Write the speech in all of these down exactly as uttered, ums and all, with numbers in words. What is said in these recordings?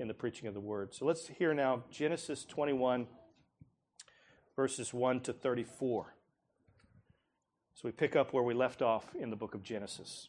in the preaching of the word. So let's hear now Genesis twenty-one, verses one to thirty-four. So we pick up where we left off in the book of Genesis.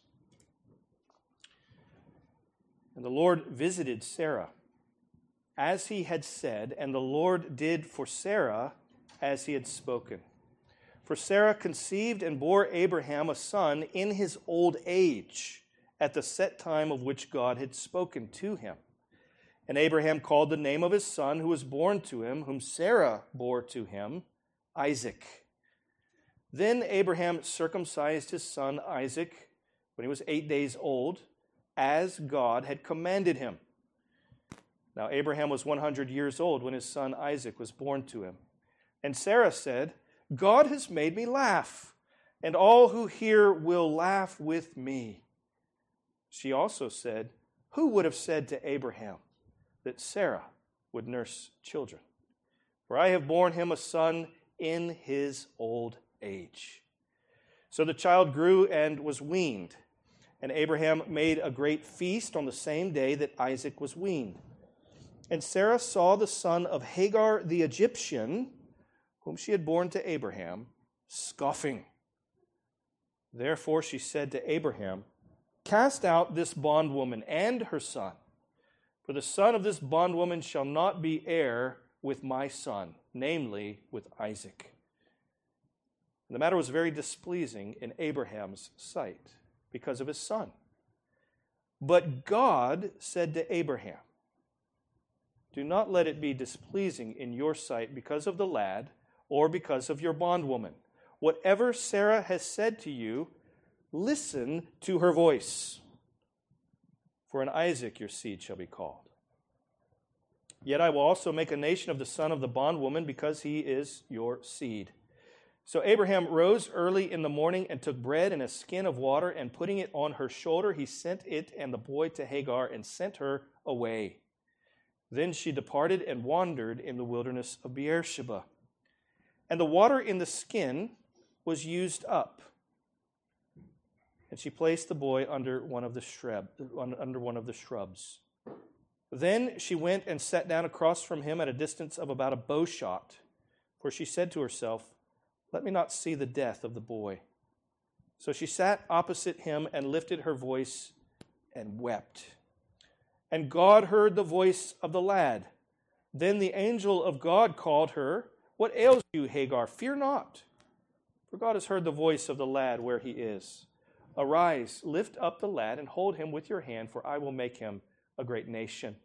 And the Lord visited Sarah, as he had said, and the Lord did for Sarah as he had spoken. For Sarah conceived and bore Abraham a son in his old age, at the set time of which God had spoken to him. And Abraham called the name of his son who was born to him, whom Sarah bore to him, Isaac. Then Abraham circumcised his son Isaac when he was eight days old, as God had commanded him. Now Abraham was one hundred years old when his son Isaac was born to him. And Sarah said, God has made me laugh, and all who hear will laugh with me. She also said, who would have said to Abraham that Sarah would nurse children? For I have borne him a son in his old age. So the child grew and was weaned, and Abraham made a great feast on the same day that Isaac was weaned. And Sarah saw the son of Hagar the Egyptian, whom she had borne to Abraham, scoffing. Therefore she said to Abraham, cast out this bondwoman and her son, for the son of this bondwoman shall not be heir with my son, namely with Isaac. And the matter was very displeasing in Abraham's sight because of his son. But God said to Abraham, do not let it be displeasing in your sight because of the lad or because of your bondwoman. Whatever Sarah has said to you, listen to her voice. For in Isaac your seed shall be called. Yet I will also make a nation of the son of the bondwoman, because he is your seed. So Abraham rose early in the morning and took bread and a skin of water, and putting it on her shoulder, he sent it and the boy to Hagar and sent her away. Then she departed and wandered in the wilderness of Beersheba. And the water in the skin was used up. And she placed the boy under one of the shrub, under one of the shrubs. Then she went and sat down across from him at a distance of about a bow shot, for she said to herself, let me not see the death of the boy. So she sat opposite him and lifted her voice and wept. And God heard the voice of the lad. Then the angel of God called her, what ails you, Hagar? Fear not, for God has heard the voice of the lad where he is. Arise, lift up the lad and hold him with your hand, for I will make him a great nation.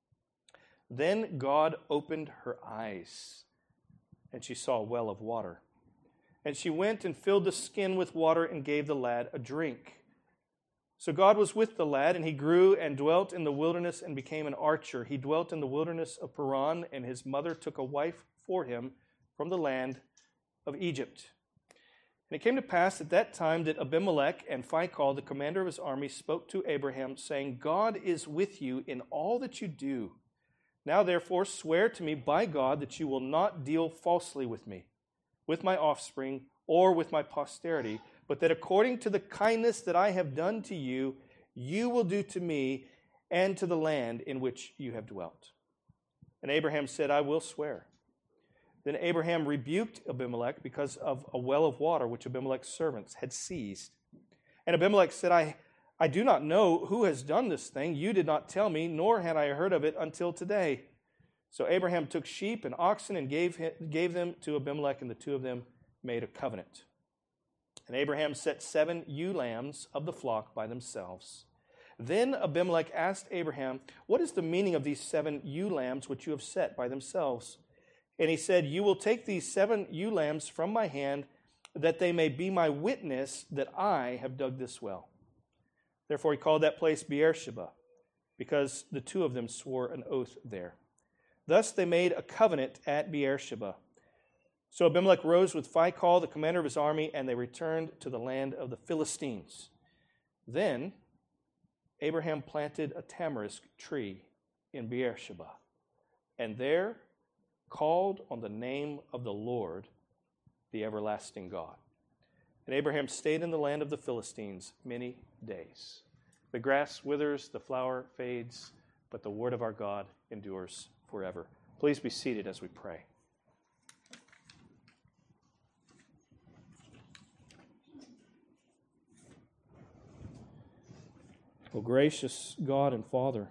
Then God opened her eyes, and she saw a well of water. And she went and filled the skin with water and gave the lad a drink. So God was with the lad, and he grew and dwelt in the wilderness and became an archer. He dwelt in the wilderness of Paran, and his mother took a wife for him from the land of Egypt. And it came to pass at that time that Abimelech and Phicol, the commander of his army, spoke to Abraham, saying, God is with you in all that you do. Now therefore swear to me by God that you will not deal falsely with me, with my offspring, or with my posterity, but that according to the kindness that I have done to you, you will do to me and to the land in which you have dwelt. And Abraham said, I will swear. Then Abraham rebuked Abimelech because of a well of water which Abimelech's servants had seized. And Abimelech said, I, I do not know who has done this thing. You did not tell me, nor had I heard of it until today. So Abraham took sheep and oxen and gave, him, gave them to Abimelech, and the two of them made a covenant. And Abraham set seven ewe lambs of the flock by themselves. Then Abimelech asked Abraham, what is the meaning of these seven ewe lambs which you have set by themselves? And he said, you will take these seven ewe lambs from my hand, that they may be my witness that I have dug this well. Therefore he called that place Beersheba, because the two of them swore an oath there. Thus they made a covenant at Beersheba. So Abimelech rose with Phicol, the commander of his army, and they returned to the land of the Philistines. Then Abraham planted a tamarisk tree in Beersheba, and there called on the name of the Lord, the everlasting God. And Abraham stayed in the land of the Philistines many days. The grass withers, the flower fades, but the word of our God endures forever. Please be seated as we pray. Oh, gracious God and Father,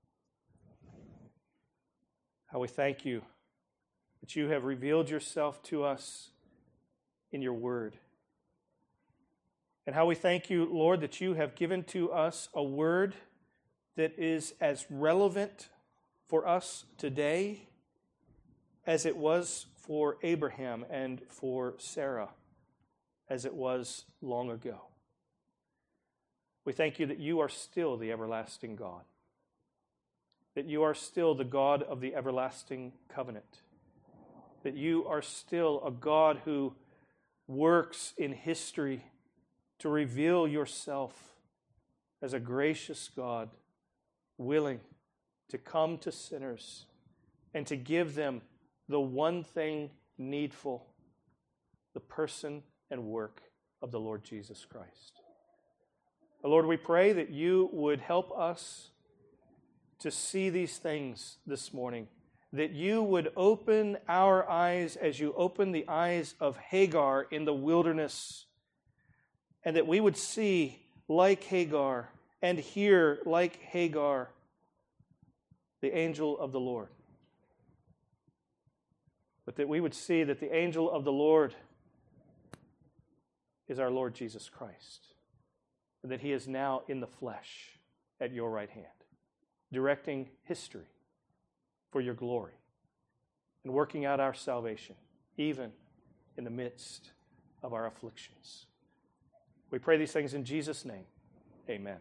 how we thank you that you have revealed yourself to us in your word. And how we thank you, Lord, that you have given to us a word that is as relevant for us today as it was for Abraham and for Sarah, as it was long ago. We thank you that you are still the everlasting God, that you are still the God of the everlasting covenant, that you are still a God who works in history to reveal yourself as a gracious God, willing to come to sinners and to give them the one thing needful, the person and work of the Lord Jesus Christ. Lord, we pray that you would help us to see these things this morning, that you would open our eyes as you opened the eyes of Hagar in the wilderness, and that we would see like Hagar and hear like Hagar the angel of the Lord. But that we would see that the angel of the Lord is our Lord Jesus Christ, and that he is now in the flesh at your right hand, directing history for your glory and working out our salvation, even in the midst of our afflictions. We pray these things in Jesus' name. Amen.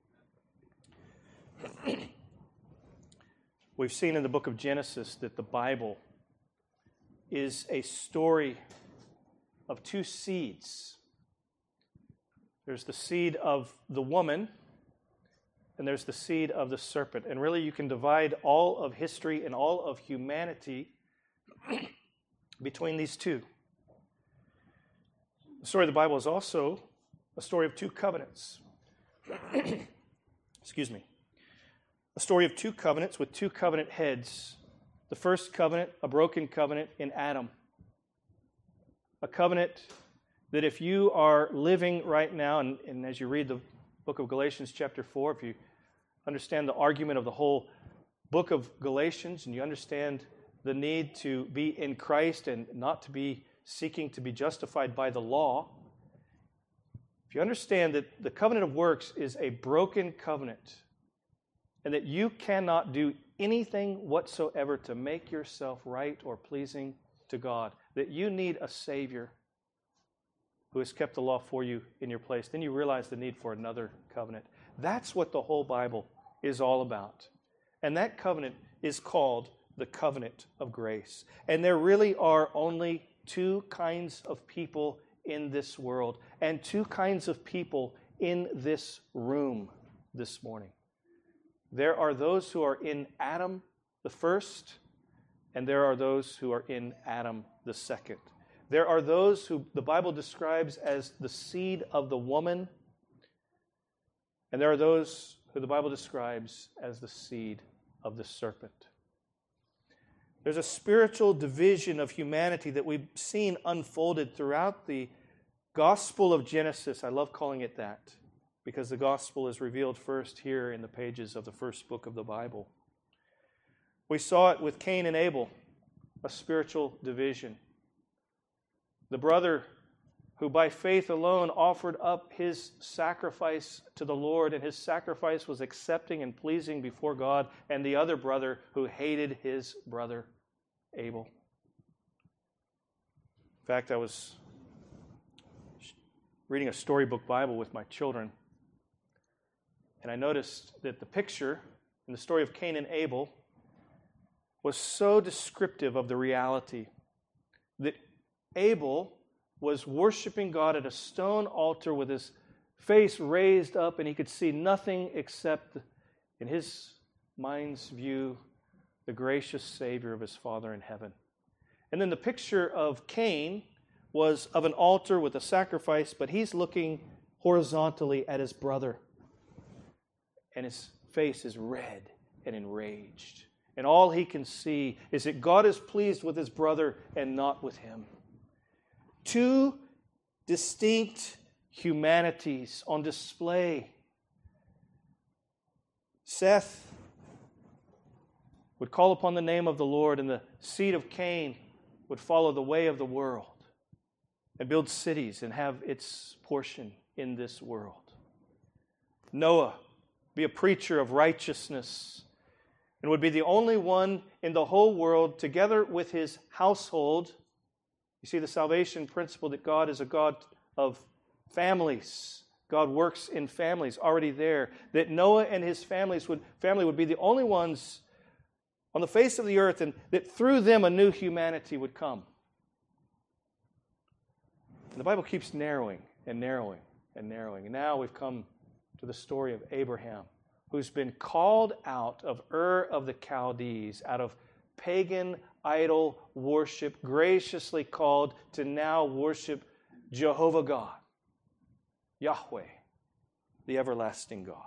We've seen in the book of Genesis that the Bible is a story of two seeds. There's the seed of the woman, and there's the seed of the serpent. And really, you can divide all of history and all of humanity between these two. The story of the Bible is also a story of two covenants. Excuse me. A story of two covenants with two covenant heads. The first covenant, a broken covenant in Adam. A covenant that if you are living right now, and, and as you read the book of Galatians chapter four, if you understand the argument of the whole book of Galatians, and you understand the need to be in Christ and not to be seeking to be justified by the law, if you understand that the covenant of works is a broken covenant, and that you cannot do anything whatsoever to make yourself right or pleasing to God, that you need a Savior who has kept the law for you in your place, then you realize the need for another covenant. That's what the whole Bible is all about. And that covenant is called the covenant of grace. And there really are only two kinds of people in this world, and two kinds of people in this room this morning. There are those who are in Adam the first, and there are those who are in Adam the second. There are those who the Bible describes as the seed of the woman, and there are those who the Bible describes as the seed of the serpent. There's a spiritual division of humanity that we've seen unfolded throughout the Gospel of Genesis. I love calling it that, because the gospel is revealed first here in the pages of the first book of the Bible. We saw it with Cain and Abel, a spiritual division. The brother who by faith alone offered up his sacrifice to the Lord, and his sacrifice was accepting and pleasing before God, and the other brother who hated his brother Abel. In fact, I was reading a storybook Bible with my children, and I noticed that the picture in the story of Cain and Abel was so descriptive of the reality that Abel was worshiping God at a stone altar with his face raised up, and he could see nothing except, in his mind's view, the gracious Savior of his Father in heaven. And then the picture of Cain was of an altar with a sacrifice, but he's looking horizontally at his brother, and his face is red, and enraged. And all he can see is that God is pleased with his brother and not with him. Two distinct humanities on display. Seth would call upon the name of the Lord, and the seed of Cain would follow the way of the world and build cities and have its portion in this world. Noah be a preacher of righteousness and would be the only one in the whole world, together with his household. You see the salvation principle that God is a God of families. God works in families already there. That Noah and his families would, family would be the only ones on the face of the earth, and that through them a new humanity would come. And the Bible keeps narrowing and narrowing and narrowing. And now we've come to the story of Abraham, who's been called out of Ur of the Chaldees, out of pagan idol worship, graciously called to now worship Jehovah God, Yahweh, the everlasting God.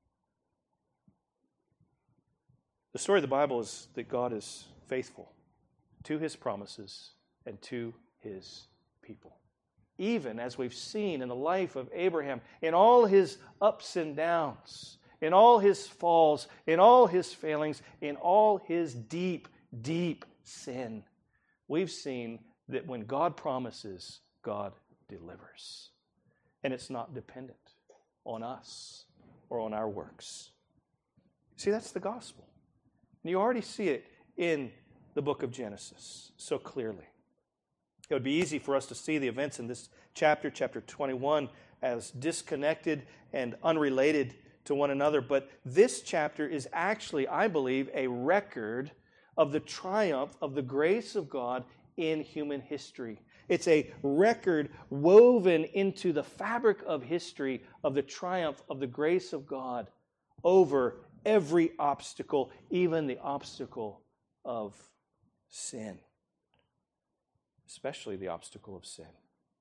The story of the Bible is that God is faithful to his promises and to his people. Even as we've seen in the life of Abraham, in all his ups and downs, in all his falls, in all his failings, in all his deep, deep sin, we've seen that when God promises, God delivers. And it's not dependent on us or on our works. See, that's the gospel. And you already see it in the book of Genesis so clearly. It would be easy for us to see the events in this chapter, chapter twenty-one, as disconnected and unrelated to one another. But this chapter is actually, I believe, a record of the triumph of the grace of God in human history. It's a record woven into the fabric of history of the triumph of the grace of God over every obstacle, even the obstacle of sin. Especially the obstacle of sin.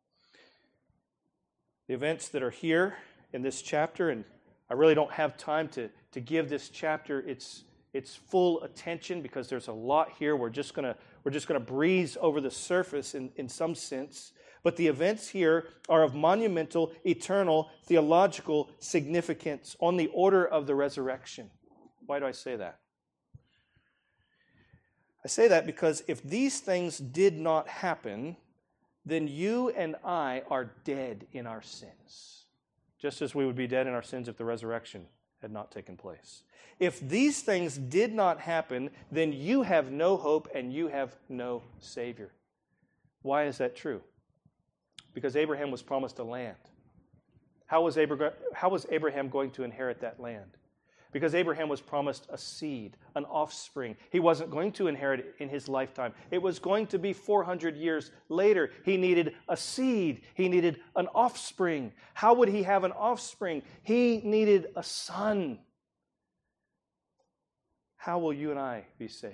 The events that are here in this chapter, and I really don't have time to, to give this chapter its, its full attention because there's a lot here. We're just gonna we're just gonna breeze over the surface in, in some sense. But the events here are of monumental, eternal, theological significance on the order of the resurrection. Why do I say that? I say that because if these things did not happen, then you and I are dead in our sins, just as we would be dead in our sins if the resurrection had not taken place. If these things did not happen, then you have no hope and you have no Savior. Why is that true? Because Abraham was promised a land. How was Abraham, how was Abraham going to inherit that land? Because Abraham was promised a seed, an offspring. He wasn't going to inherit it in his lifetime. It was going to be four hundred years later. He needed a seed. He needed an offspring. How would he have an offspring? He needed a son. How will you and I be saved?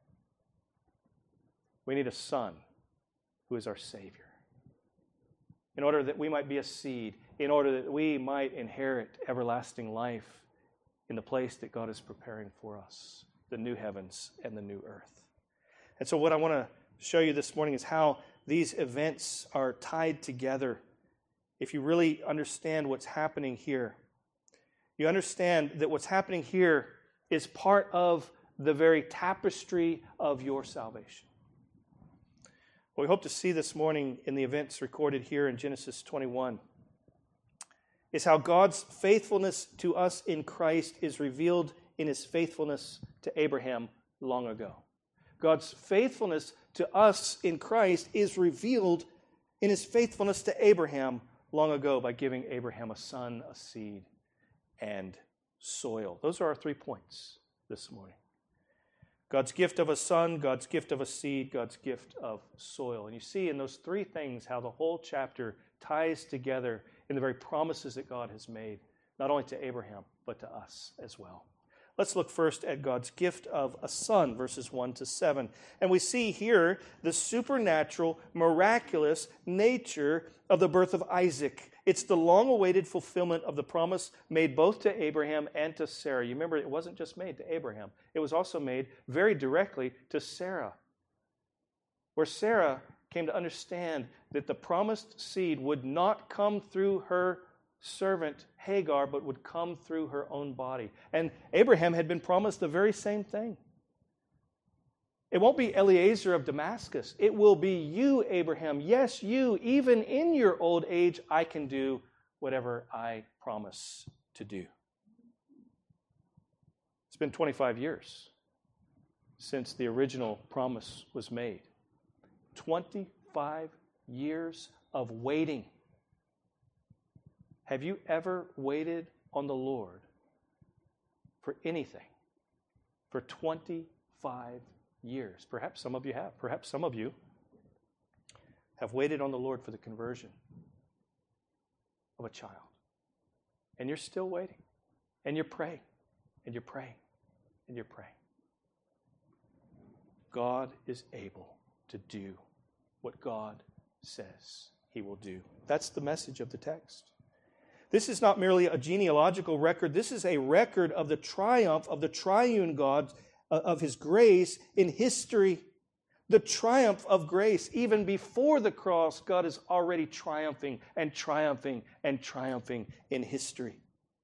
We need a son who is our Savior. In order that we might be a seed, in order that we might inherit everlasting life in the place that God is preparing for us, the new heavens and the new earth. And so what I want to show you this morning is how these events are tied together. If you really understand what's happening here, you understand that what's happening here is part of the very tapestry of your salvation. What we hope to see this morning in the events recorded here in Genesis twenty-one is how God's faithfulness to us in Christ is revealed in his faithfulness to Abraham long ago. God's faithfulness to us in Christ is revealed in his faithfulness to Abraham long ago by giving Abraham a son, a seed, and soil. Those are our three points this morning. God's gift of a son, God's gift of a seed, God's gift of soil. And you see in those three things how the whole chapter ties together in the very promises that God has made, not only to Abraham, but to us as well. Let's look first at God's gift of a son, verses one to seven. And we see here the supernatural, miraculous nature of the birth of Isaac. It's the long-awaited fulfillment of the promise made both to Abraham and to Sarah. You remember, it wasn't just made to Abraham. It was also made very directly to Sarah, where Sarah came to understand that the promised seed would not come through her servant Hagar, but would come through her own body. And Abraham had been promised the very same thing. It won't be Eliezer of Damascus. It will be you, Abraham. Yes, you. Even in your old age, I can do whatever I promise to do. It's been twenty-five years since the original promise was made. twenty-five years of waiting. Have you ever waited on the Lord for anything for twenty-five years? Perhaps some of you have. Perhaps some of you have waited on the Lord for the conversion of a child. And you're still waiting. And you're praying. And you're praying. And you're praying. God is able to do what God says He will do. That's the message of the text. This is not merely a genealogical record. This is a record of the triumph of the triune God, of His grace in history. The triumph of grace. Even before the cross, God is already triumphing and triumphing and triumphing in history.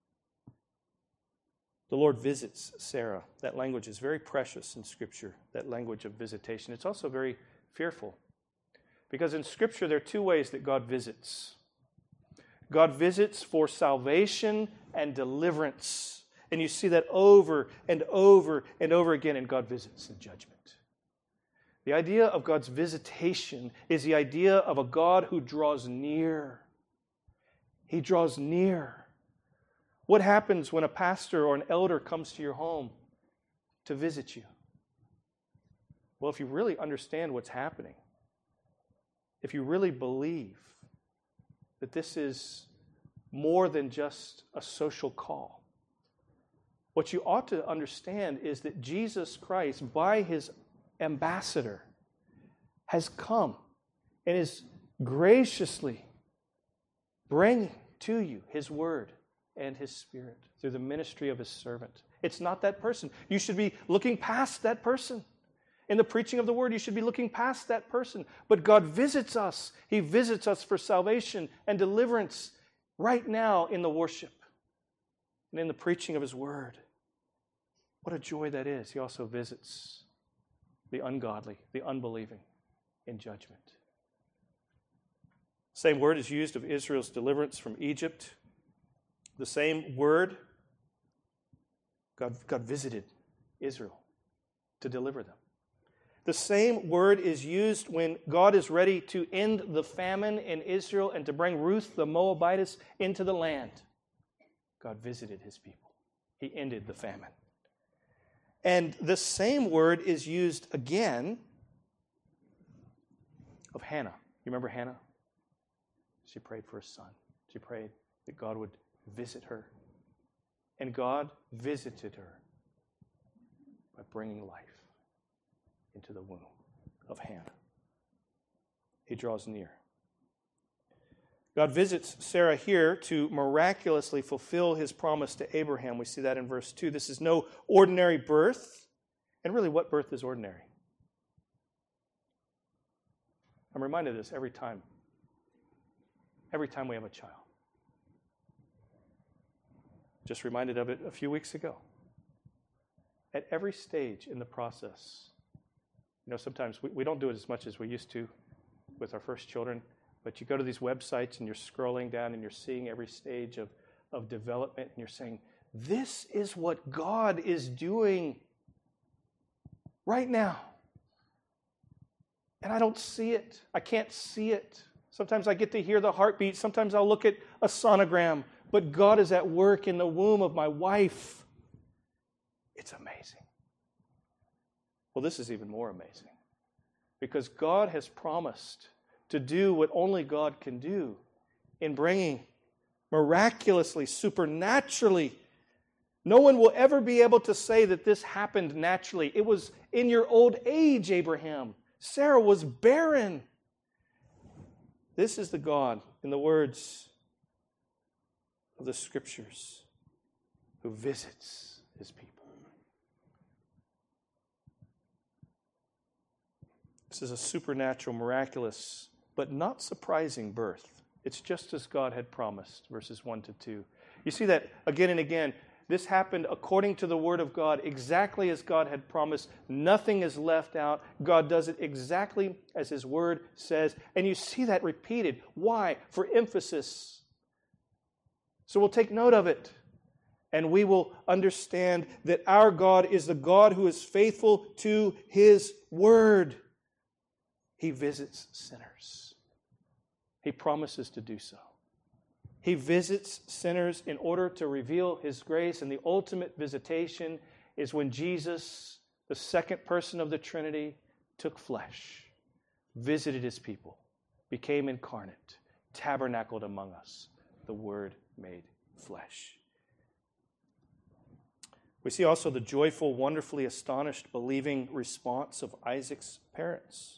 The Lord visits Sarah. That language is very precious in Scripture, that language of visitation. It's also very fearful. Because in Scripture, there are two ways that God visits. God visits for salvation and deliverance. And you see that over and over and over again, and God visits in judgment. The idea of God's visitation is the idea of a God who draws near. He draws near. What happens when a pastor or an elder comes to your home to visit you? Well, if you really understand what's happening, if you really believe that this is more than just a social call, what you ought to understand is that Jesus Christ, by His ambassador, has come and is graciously bringing to you His Word and His Spirit through the ministry of His servant. It's not that person. You should be looking past that person. In the preaching of the Word, you should be looking past that person. But God visits us. He visits us for salvation and deliverance right now in the worship and in the preaching of His Word. What a joy that is. He also visits the ungodly, the unbelieving in judgment. The same word is used of Israel's deliverance from Egypt. The same word, God, God visited Israel to deliver them. The same word is used when God is ready to end the famine in Israel and to bring Ruth the Moabitess into the land. God visited His people. He ended the famine. And the same word is used again of Hannah. You remember Hannah? She prayed for a son. She prayed that God would visit her. And God visited her by bringing life into the womb of Hannah. He draws near. God visits Sarah here to miraculously fulfill His promise to Abraham. We see that in verse two. This is no ordinary birth. And really, what birth is ordinary? I'm reminded of this every time. Every time we have a child. Just reminded of it a few weeks ago. At every stage in the process, you know, sometimes we, we don't do it as much as we used to with our first children, but you go to these websites and you're scrolling down and you're seeing every stage of, of development and you're saying, this is what God is doing right now. And I don't see it. I can't see it. Sometimes I get to hear the heartbeat. Sometimes I'll look at a sonogram. But God is at work in the womb of my wife. It's amazing. Well, this is even more amazing. Because God has promised to do what only God can do in bringing miraculously, supernaturally No one will ever be able to say that this happened naturally. It was in your old age, Abraham. Sarah was barren. This is the God, in the words of the Scriptures, who visits his people. This is a supernatural, miraculous, but not surprising birth. It's just as God had promised, verses one to two. You see that again and again. This happened according to the Word of God, exactly as God had promised. Nothing is left out. God does it exactly as His Word says. And you see that repeated. Why? For emphasis. So we'll take note of it. And we will understand that our God is the God who is faithful to His Word. He visits sinners. He promises to do so. He visits sinners in order to reveal His grace, and the ultimate visitation is when Jesus, the second person of the Trinity, took flesh, visited His people, became incarnate, tabernacled among us, the Word made flesh. We see also the joyful, wonderfully astonished, believing response of Isaac's parents.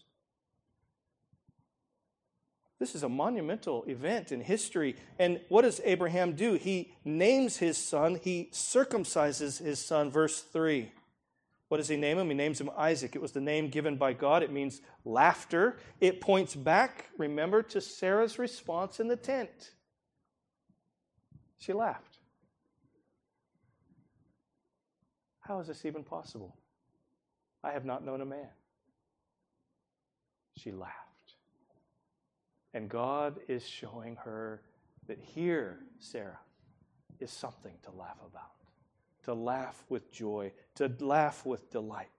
This is a monumental event in history. And what does Abraham do? He names his son. He circumcises his son. Verse three. What does he name him? He names him Isaac. It was the name given by God. It means laughter. It points back, remember, to Sarah's response in the tent. She laughed. How is this even possible? I have not known a man. She laughed. And God is showing her that here, Sarah, is something to laugh about, to laugh with joy, to laugh with delight.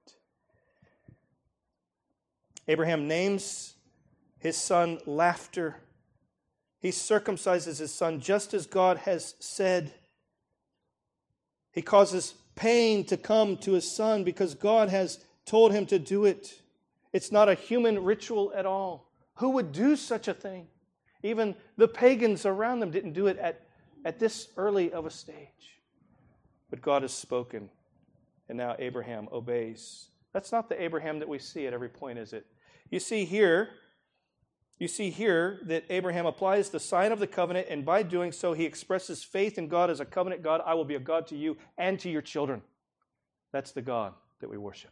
Abraham names his son Laughter. He circumcises his son just as God has said. He causes pain to come to his son because God has told him to do it. It's not a human ritual at all. Who would do such a thing? Even the pagans around them didn't do it at, at this early of a stage. But God has spoken, and now Abraham obeys. That's not the Abraham that we see at every point, is it? You see here, you see here that Abraham applies the sign of the covenant, and by doing so, he expresses faith in God as a covenant God. I will be a God to you and to your children. That's the God that we worship.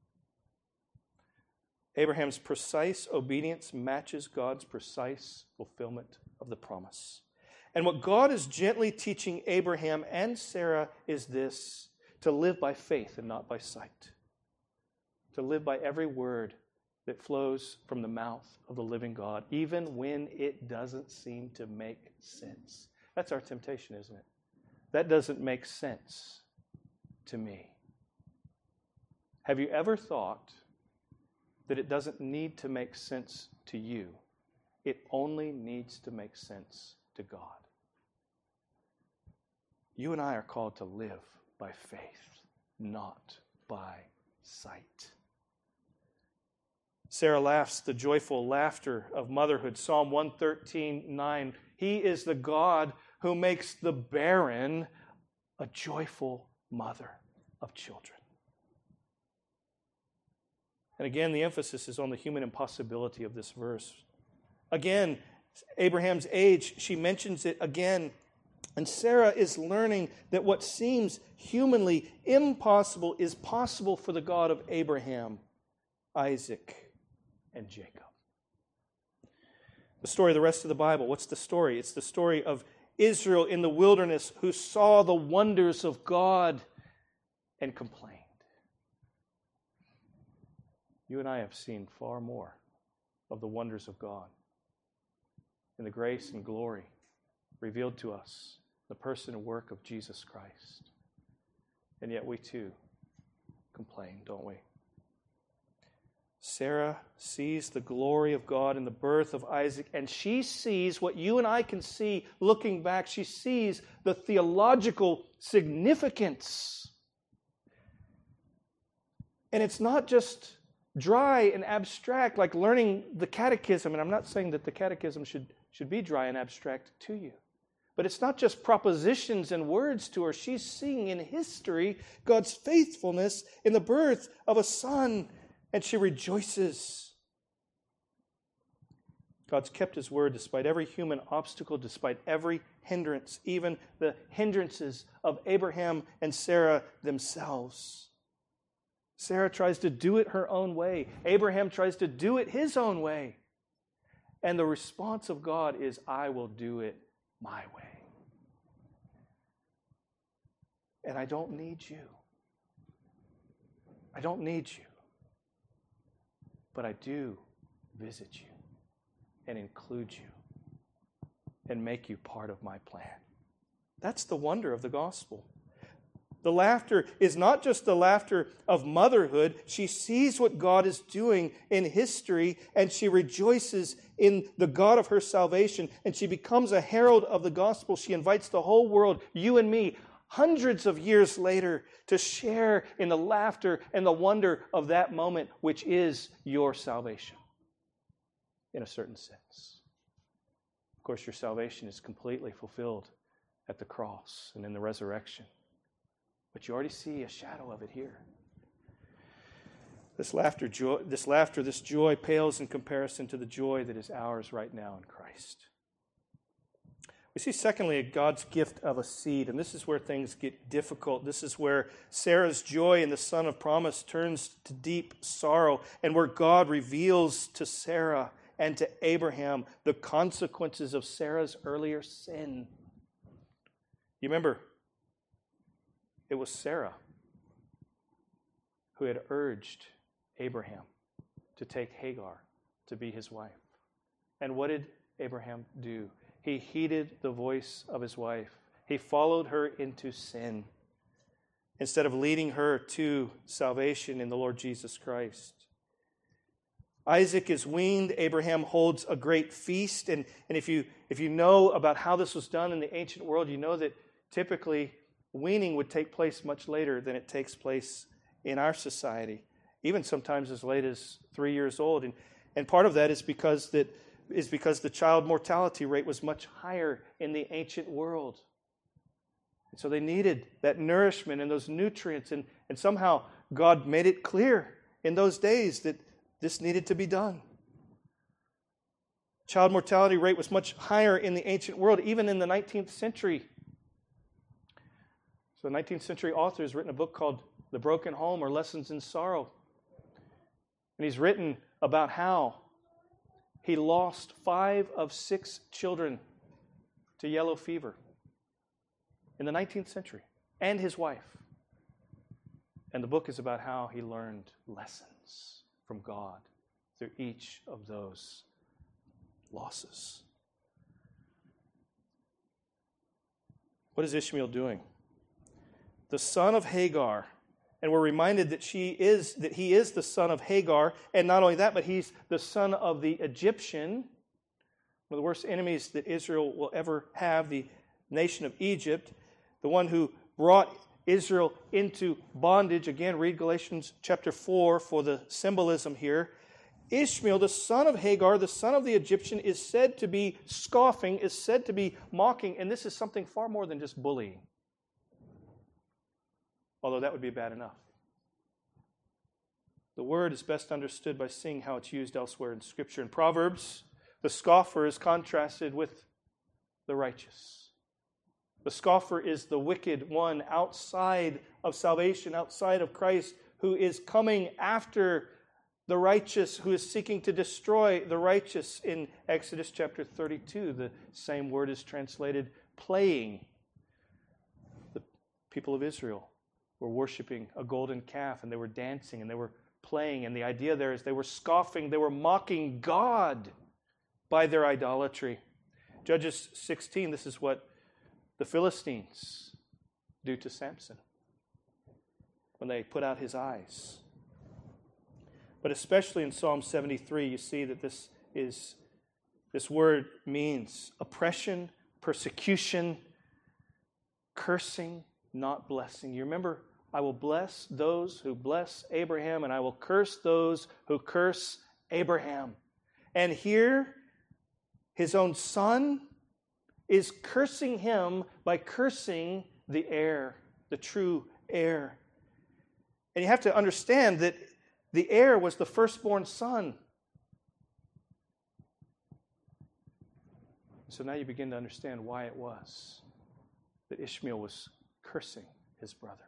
Abraham's precise obedience matches God's precise fulfillment of the promise. And what God is gently teaching Abraham and Sarah is this: to live by faith and not by sight. To live by every word that flows from the mouth of the living God, even when it doesn't seem to make sense. That's our temptation, isn't it? That doesn't make sense to me. Have you ever thought that it doesn't need to make sense to you? It only needs to make sense to God. You and I are called to live by faith, not by sight. Sarah laughs the joyful laughter of motherhood. Psalm one thirteen nine. He is the God who makes the barren a joyful mother of children. And again, the emphasis is on the human impossibility of this verse. Again, Abraham's age, she mentions it again. And Sarah is learning that what seems humanly impossible is possible for the God of Abraham, Isaac, and Jacob. The story of the rest of the Bible, what's the story? It's the story of Israel in the wilderness who saw the wonders of God and complained. You and I have seen far more of the wonders of God in the grace and glory revealed to us, the person and work of Jesus Christ. And yet we too complain, don't we? Sarah sees the glory of God in the birth of Isaac, and she sees what you and I can see looking back. She sees the theological significance. And it's not just dry and abstract, like learning the catechism. And I'm not saying that the catechism should, should be dry and abstract to you. But it's not just propositions and words to her. She's seeing in history God's faithfulness in the birth of a son, and she rejoices. God's kept His word despite every human obstacle, despite every hindrance, even the hindrances of Abraham and Sarah themselves. Sarah tries to do it her own way. Abraham tries to do it his own way. And the response of God is, I will do it my way. And I don't need you. I don't need you. But I do visit you and include you and make you part of my plan. That's the wonder of the gospel. The laughter is not just the laughter of motherhood. She sees what God is doing in history, and she rejoices in the God of her salvation, and she becomes a herald of the gospel. She invites the whole world, you and me, hundreds of years later, to share in the laughter and the wonder of that moment, which is your salvation, in a certain sense. Of course, your salvation is completely fulfilled at the cross and in the resurrection. But you already see a shadow of it here. This laughter, joy, this laughter, this joy pales in comparison to the joy that is ours right now in Christ. We see, secondly, God's gift of a seed, and this is where things get difficult. This is where Sarah's joy in the son of promise turns to deep sorrow, and where God reveals to Sarah and to Abraham the consequences of Sarah's earlier sin. You remember, it was Sarah who had urged Abraham to take Hagar to be his wife. And what did Abraham do? He heeded the voice of his wife. He followed her into sin instead of leading her to salvation in the Lord Jesus Christ. Isaac is weaned. Abraham holds a great feast. And, and if you, if you know about how this was done in the ancient world, you know that typically weaning would take place much later than it takes place in our society, even sometimes as late as three years old. And, and part of that is because that is because the child mortality rate was much higher in the ancient world. And so they needed that nourishment and those nutrients. And, and somehow God made it clear in those days that this needed to be done. Child mortality rate was much higher in the ancient world, even in the nineteenth century. So a nineteenth century author has written a book called The Broken Home, or Lessons in Sorrow. And he's written about how he lost five of six children to yellow fever in the nineteenth century, and his wife. And the book is about how he learned lessons from God through each of those losses. What is Ishmael doing? The son of Hagar, and we're reminded that she is that he is the son of Hagar, and not only that, but he's the son of the Egyptian, one of the worst enemies that Israel will ever have, the nation of Egypt, the one who brought Israel into bondage. Again, read Galatians chapter four for the symbolism here. Ishmael, the son of Hagar, the son of the Egyptian, is said to be scoffing, is said to be mocking, and this is something far more than just bullying. Although that would be bad enough. The word is best understood by seeing how it's used elsewhere in Scripture. In Proverbs, the scoffer is contrasted with the righteous. The scoffer is the wicked one outside of salvation, outside of Christ, who is coming after the righteous, who is seeking to destroy the righteous. In Exodus chapter thirty-two, the same word is translated playing. The people of Israel were worshiping a golden calf, and they were dancing, and they were playing. And the idea there is they were scoffing, they were mocking God by their idolatry. Judges sixteen, this is what the Philistines do to Samson when they put out his eyes. But especially in Psalm seventy-three, you see that this is this word means oppression, persecution, cursing, not blessing. You remember, I will bless those who bless Abraham, and I will curse those who curse Abraham. And here, his own son is cursing him by cursing the heir, the true heir. And you have to understand that the heir was the firstborn son. So now you begin to understand why it was that Ishmael was cursing his brother.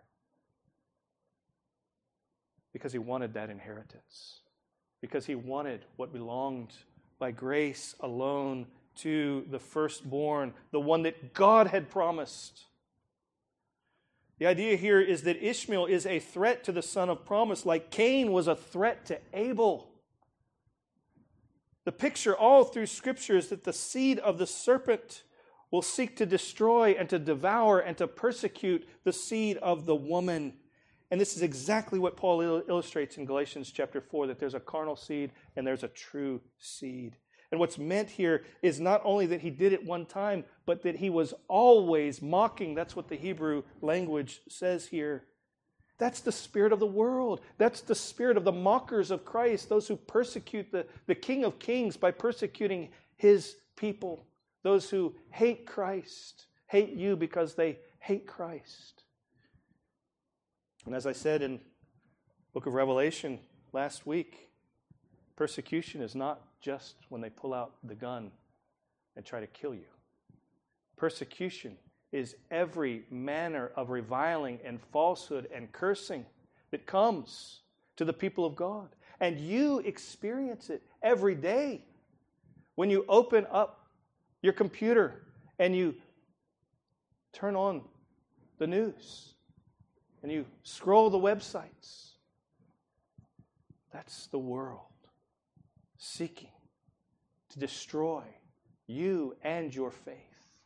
Because he wanted that inheritance. Because he wanted what belonged by grace alone to the firstborn, the one that God had promised. The idea here is that Ishmael is a threat to the son of promise, like Cain was a threat to Abel. The picture all through Scripture is that the seed of the serpent will seek to destroy and to devour and to persecute the seed of the woman. And this is exactly what Paul illustrates in Galatians chapter four, that there's a carnal seed and there's a true seed. And what's meant here is not only that he did it one time, but that he was always mocking. That's what the Hebrew language says here. That's the spirit of the world. That's the spirit of the mockers of Christ, those who persecute the, the King of Kings by persecuting his people. Those who hate Christ, hate you because they hate Christ. And as I said in the book of Revelation last week, persecution is not just when they pull out the gun and try to kill you. Persecution is every manner of reviling and falsehood and cursing that comes to the people of God. And you experience it every day when you open up your computer and you turn on the news and you scroll the websites. That's the world seeking to destroy you and your faith.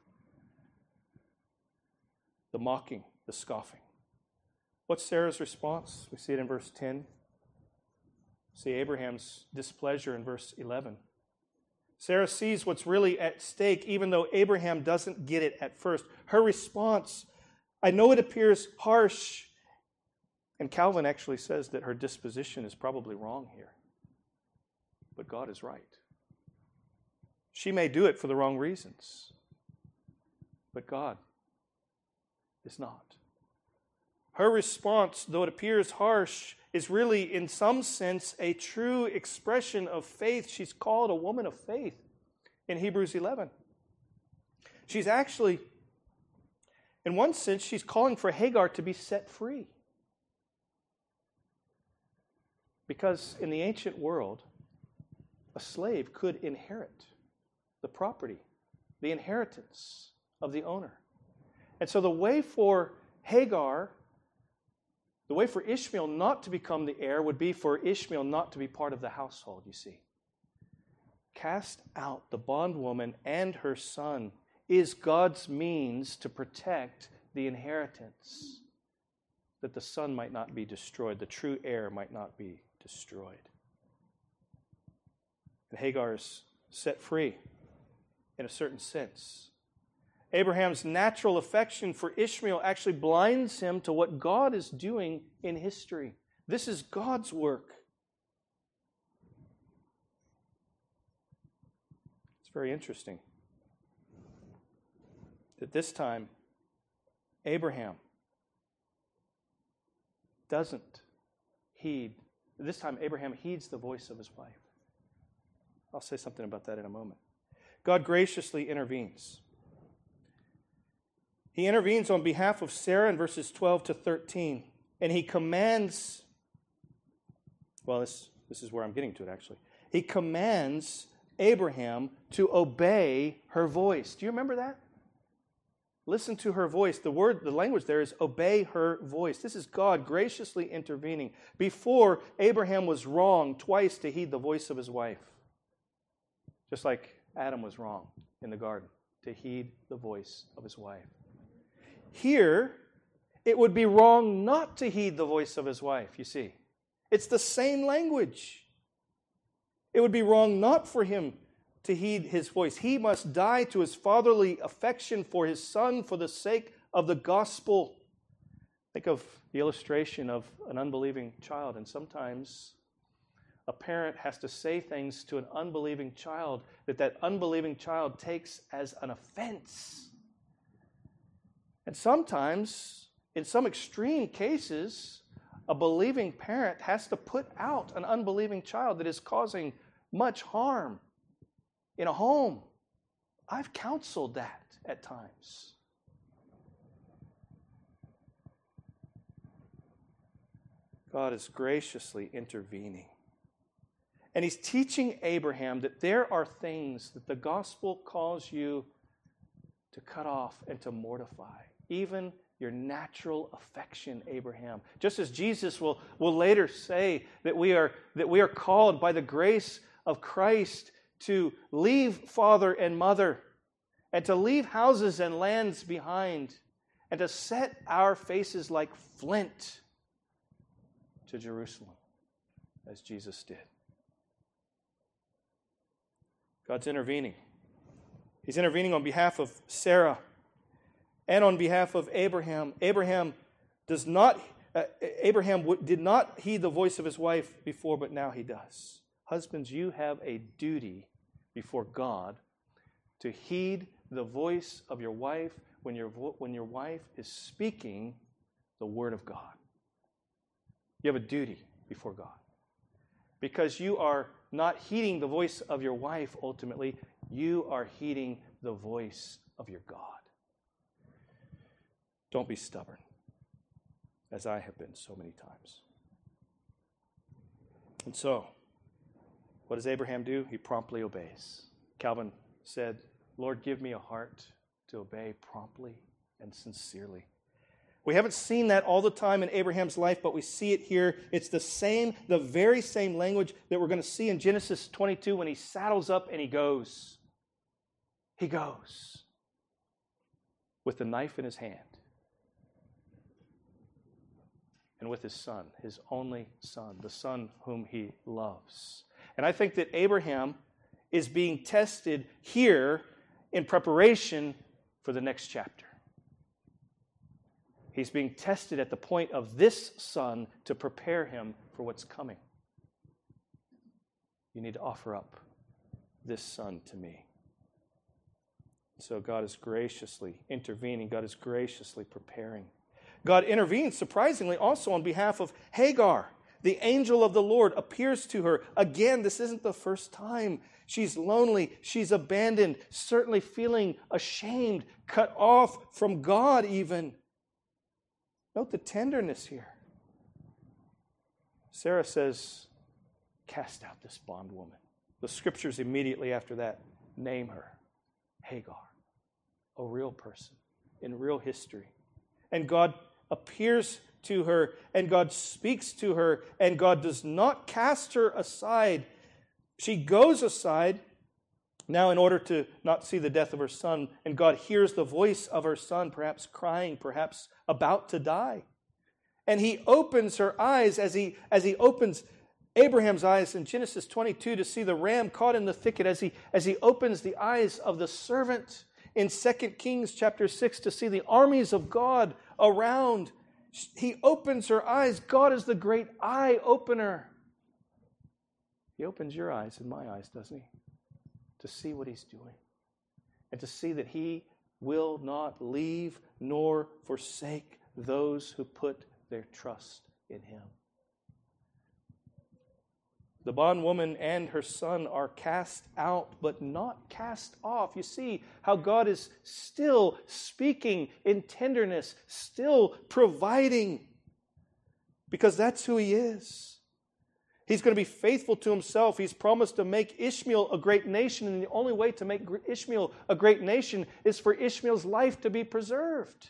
The mocking, the scoffing. What's Sarah's response? We see it in verse ten. See Abraham's displeasure in verse eleven. Sarah sees what's really at stake, even though Abraham doesn't get it at first. Her response, I know it appears harsh, and Calvin actually says that her disposition is probably wrong here. But God is right. She may do it for the wrong reasons, but God is not. Her response, though it appears harsh, is really, in some sense, a true expression of faith. She's called a woman of faith in Hebrews eleven. She's actually, in one sense, she's calling for Hagar to be set free. Because in the ancient world, a slave could inherit the property, the inheritance of the owner. And so the way for Hagar, the way for Ishmael not to become the heir would be for Ishmael not to be part of the household, you see. Cast out the bondwoman and her son is God's means to protect the inheritance, that the son might not be destroyed, the true heir might not be destroyed. And Hagar is set free in a certain sense. Abraham's natural affection for Ishmael actually blinds him to what God is doing in history. This is God's work. It's very interesting that this time Abraham doesn't heed. This time Abraham heeds the voice of his wife. I'll say something about that in a moment. God graciously intervenes. He intervenes on behalf of Sarah in verses twelve to thirteen. And he commands, well, this, this is where I'm getting to it actually. He commands Abraham to obey her voice. Do you remember that? Listen to her voice. The word, the language there is obey her voice. This is God graciously intervening. Before, Abraham was wrong twice to heed the voice of his wife. Just like Adam was wrong in the garden to heed the voice of his wife. Here, it would be wrong not to heed the voice of his wife, you see. It's the same language. It would be wrong not for him to heed his voice. He must die to his fatherly affection for his son for the sake of the gospel. Think of the illustration of an unbelieving child, and sometimes a parent has to say things to an unbelieving child that that unbelieving child takes as an offense. And sometimes, in some extreme cases, a believing parent has to put out an unbelieving child that is causing much harm in a home. I've counseled that at times. God is graciously intervening. And He's teaching Abraham that there are things that the gospel calls you to cut off and to mortify. Even your natural affection, Abraham. Just as Jesus will, will later say that we are, that we are called by the grace of Christ to leave father and mother and to leave houses and lands behind and to set our faces like flint to Jerusalem, as Jesus did. God's intervening. He's intervening on behalf of Sarah and on behalf of Abraham. Abraham does not, uh, Abraham w- did not heed the voice of his wife before, but now he does. Husbands, you have a duty before God to heed the voice of your wife when your, vo- when your wife is speaking the word of God. You have a duty before God. Because you are not heeding the voice of your wife ultimately, you are heeding the voice of your God. Don't be stubborn, as I have been so many times. And so, what does Abraham do? He promptly obeys. Calvin said, Lord, give me a heart to obey promptly and sincerely. We haven't seen that all the time in Abraham's life, but we see it here. It's the same, the very same language that we're going to see in Genesis twenty-two when he saddles up and he goes. He goes with the knife in his hand and with his son, his only son, the son whom he loves. And I think that Abraham is being tested here in preparation for the next chapter. He's being tested at the point of this son to prepare him for what's coming. You need to offer up this son to me. So God is graciously intervening. God is graciously preparing. God intervenes, surprisingly, also on behalf of Hagar. The angel of the Lord appears to her. Again, this isn't the first time. She's lonely. She's abandoned, certainly feeling ashamed, cut off from God even. Note the tenderness here. Sarah says, cast out this bondwoman. The scriptures immediately after that name her Hagar, a real person in real history. And God appears to her, and God speaks to her, and God does not cast her aside. She goes aside now in order to not see the death of her son, and God hears the voice of her son, perhaps crying, perhaps about to die. And he opens her eyes as he, as he opens Abraham's eyes in Genesis twenty-two to see the ram caught in the thicket, as he, as he opens the eyes of the servant in Second Kings chapter six to see the armies of God around. He opens her eyes. God is the great eye opener. He opens your eyes and my eyes, doesn't he? To see what he's doing. And to see that he will not leave nor forsake those who put their trust in him. The bondwoman and her son are cast out, but not cast off. You see how God is still speaking in tenderness, still providing, because that's who he is. He's going to be faithful to himself. He's promised to make Ishmael a great nation, and the only way to make Ishmael a great nation is for Ishmael's life to be preserved.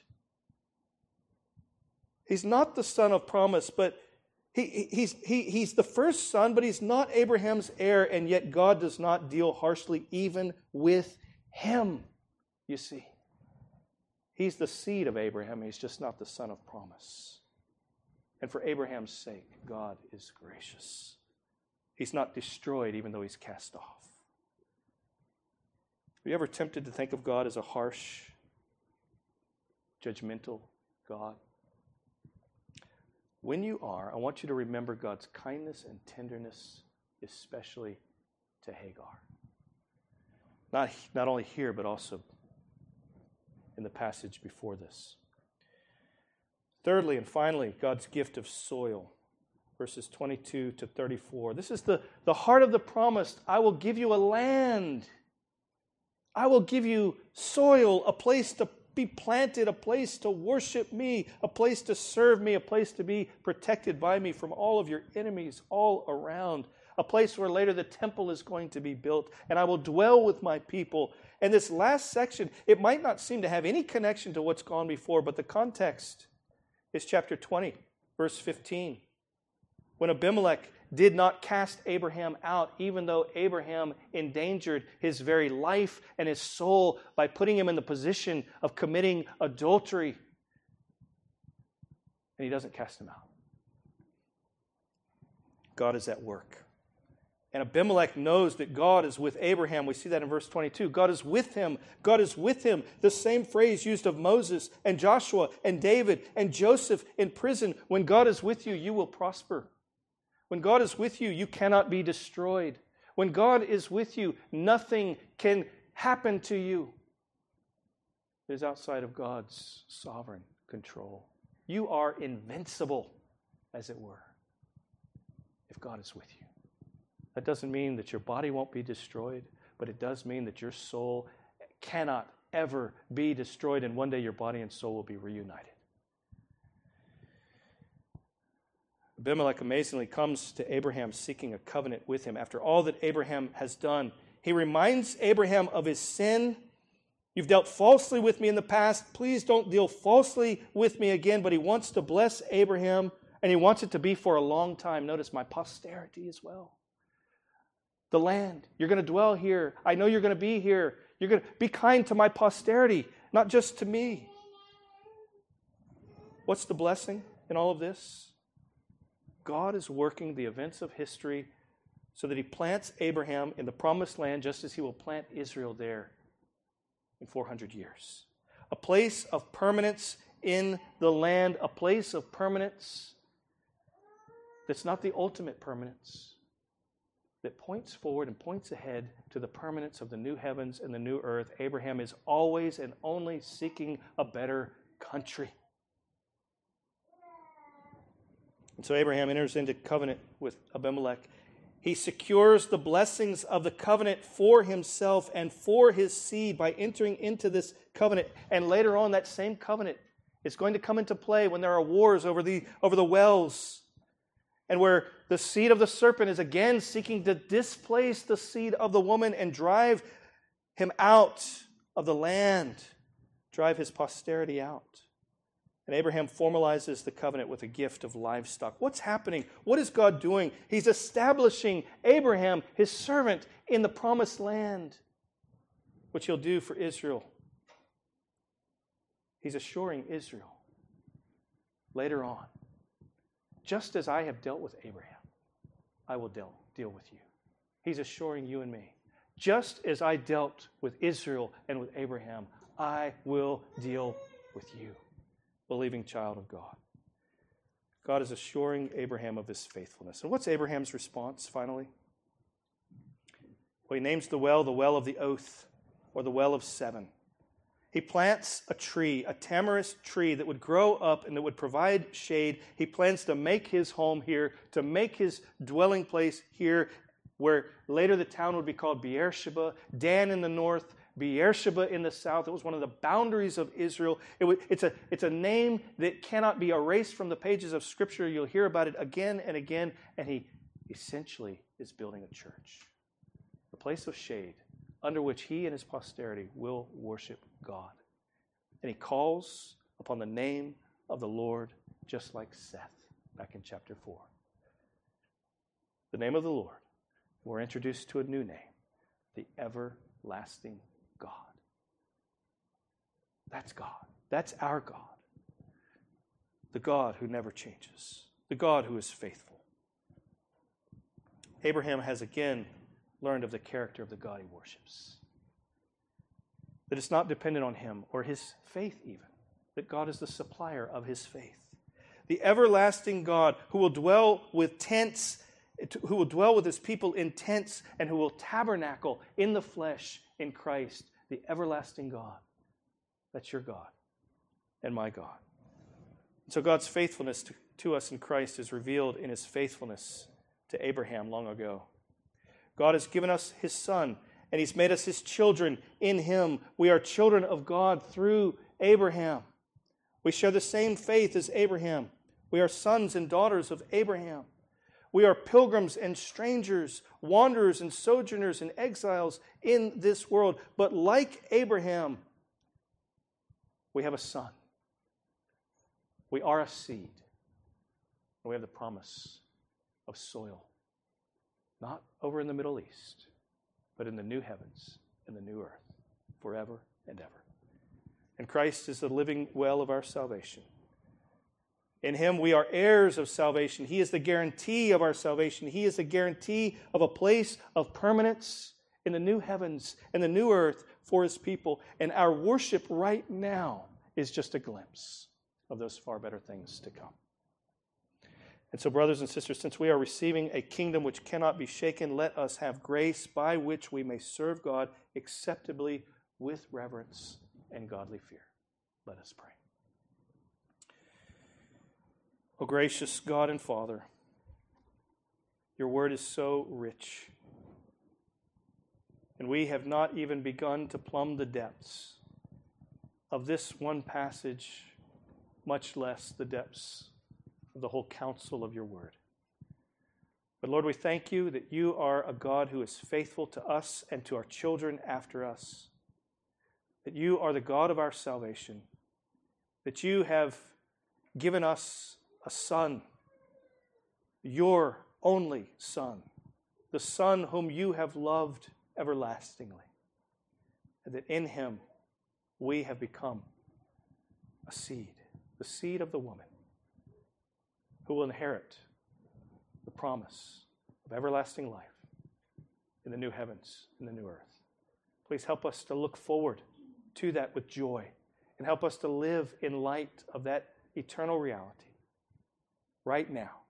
He's not the son of promise, but he, he's, he, he's the first son, but he's not Abraham's heir, and yet God does not deal harshly even with him, you see. He's the seed of Abraham. He's just not the son of promise. And for Abraham's sake, God is gracious. He's not destroyed even though he's cast off. Are you ever tempted to think of God as a harsh, judgmental God? When you are, I want you to remember God's kindness and tenderness especially to Hagar. Not, not only here, but also in the passage before this. Thirdly and finally, God's gift of soil. Verses twenty-two to thirty-four. This is the, the heart of the promise. I will give you a land. I will give you soil, a place to be planted, a place to worship me, a place to serve me, a place to be protected by me from all of your enemies all around, a place where later the temple is going to be built, and I will dwell with my people. And this last section, it might not seem to have any connection to what's gone before, but the context is chapter twenty, verse fifteen. When Abimelech did not cast Abraham out, even though Abraham endangered his very life and his soul by putting him in the position of committing adultery. And he doesn't cast him out. God is at work. And Abimelech knows that God is with Abraham. We see that in verse twenty-two. God is with him. God is with him. The same phrase used of Moses and Joshua and David and Joseph in prison. When God is with you, you will prosper. When God is with you, you cannot be destroyed. When God is with you, nothing can happen to you. It is outside of God's sovereign control. You are invincible, as it were, if God is with you. That doesn't mean that your body won't be destroyed, but it does mean that your soul cannot ever be destroyed, and one day your body and soul will be reunited. Abimelech amazingly comes to Abraham seeking a covenant with him. After all that Abraham has done, he reminds Abraham of his sin. You've dealt falsely with me in the past. Please don't deal falsely with me again. But he wants to bless Abraham, and he wants it to be for a long time. Notice my posterity as well. The land. You're going to dwell here. I know you're going to be here. You're going to be kind to my posterity, not just to me. What's the blessing in all of this? God is working the events of history so that he plants Abraham in the promised land just as he will plant Israel there in four hundred years. A place of permanence in the land, a place of permanence that's not the ultimate permanence, that points forward and points ahead to the permanence of the new heavens and the new earth. Abraham is always and only seeking a better country. And so Abraham enters into covenant with Abimelech. He secures the blessings of the covenant for himself and for his seed by entering into this covenant. And later on, that same covenant is going to come into play when there are wars over the, over the wells, and where the seed of the serpent is again seeking to displace the seed of the woman and drive him out of the land, drive his posterity out. And Abraham formalizes the covenant with a gift of livestock. What's happening? What is God doing? He's establishing Abraham, his servant, in the promised land, which he'll do for Israel. He's assuring Israel later on, just as I have dealt with Abraham, I will deal, deal with you. He's assuring you and me, just as I dealt with Israel and with Abraham, I will deal with you. Believing child of God. God is assuring Abraham of his faithfulness. And what's Abraham's response, finally? Well, he names the well the well of the oath, or the well of seven. He plants a tree, a tamarisk tree that would grow up and that would provide shade. He plans to make his home here, to make his dwelling place here, where later the town would be called Beersheba, Dan in the north, Beersheba in the south. It was one of the boundaries of Israel. It was, it's, a, it's a name that cannot be erased from the pages of Scripture. You'll hear about it again and again. And he essentially is building a church, a place of shade under which he and his posterity will worship God. And he calls upon the name of the Lord, just like Seth back in chapter four. The name of the Lord. We're introduced to a new name, the everlasting God. That's God. That's our God. The God who never changes. The God who is faithful. Abraham has again learned of the character of the God he worships. That it's not dependent on him or his faith even. That God is the supplier of his faith. The everlasting God who will dwell with tents who will dwell with his people in tents, and who will tabernacle in the flesh in Christ, the everlasting God. That's your God and my God. And so God's faithfulness to, to us in Christ is revealed in his faithfulness to Abraham long ago. God has given us his Son, and he's made us his children in him. We are children of God through Abraham. We share the same faith as Abraham. We are sons and daughters of Abraham. We are pilgrims and strangers, wanderers and sojourners and exiles in this world. But like Abraham, we have a son. We are a seed. And we have the promise of soil. Not over in the Middle East, but in the new heavens and the new earth, forever and ever. And Christ is the living well of our salvation. In him we are heirs of salvation. He is the guarantee of our salvation. He is the guarantee of a place of permanence in the new heavens and the new earth for his people. And our worship right now is just a glimpse of those far better things to come. And so, brothers and sisters, since we are receiving a kingdom which cannot be shaken, let us have grace by which we may serve God acceptably with reverence and godly fear. Let us pray. O gracious God and Father, your word is so rich, and we have not even begun to plumb the depths of this one passage, much less the depths of the whole counsel of your word. But Lord, we thank you that you are a God who is faithful to us and to our children after us, that you are the God of our salvation, that you have given us a son, your only Son, the Son whom you have loved everlastingly, and that in him we have become a seed, the seed of the woman, who will inherit the promise of everlasting life in the new heavens and the new earth. Please help us to look forward to that with joy, and help us to live in light of that eternal reality right now